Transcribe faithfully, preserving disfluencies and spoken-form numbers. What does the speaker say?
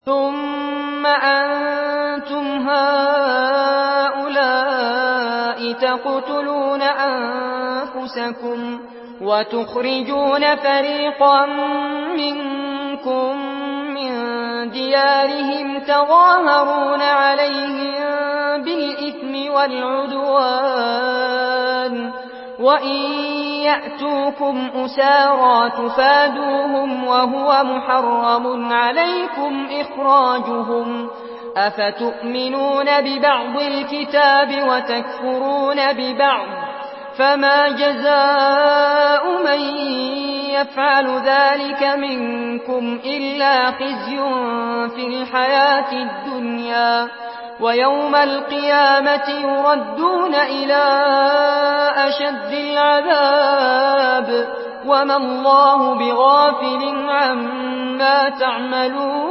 ثُمَّ أَنتُمْ هَٰؤُلَاءِ تَقْتُلُونَ أَنفُسَكُمْ وَتُخْرِجُونَ فَرِيقًا مِّنكُم مِّن دِيَارِهِمْ تَظَاهَرُونَ عَلَيْهِم بِالْإِثْمِ وَالْعُدْوَانِ وَإِن يَأْتُوكُمْ أُسَارَىٰ تُفَادُوهُمْ وَهُوَ مُحَرَّمٌ عَلَيْكُمْ إِخْرَاجُهُمْ ۚ أَفَتُؤْمِنُونَ بِبَعْضِ الْكِتَابِ وَتَكْفُرُونَ بِبَعْضٍ ۚ فَمَا جَزَاءُ مَن يَفْعَلُ ذَٰلِكَ مِنكُمْ إِلَّا خِزْيٌ فِي الْحَيَاةِ الدُّنْيَا ۖ وَيَوْمَ الْقِيَامَةِ يُرَدُّونَ إِلَىٰ أَشَدِّ الْعَذَابِ ۗ وَمَا اللَّهُ بِغَافِلٍ عَمَّا تَعْمَلُونَ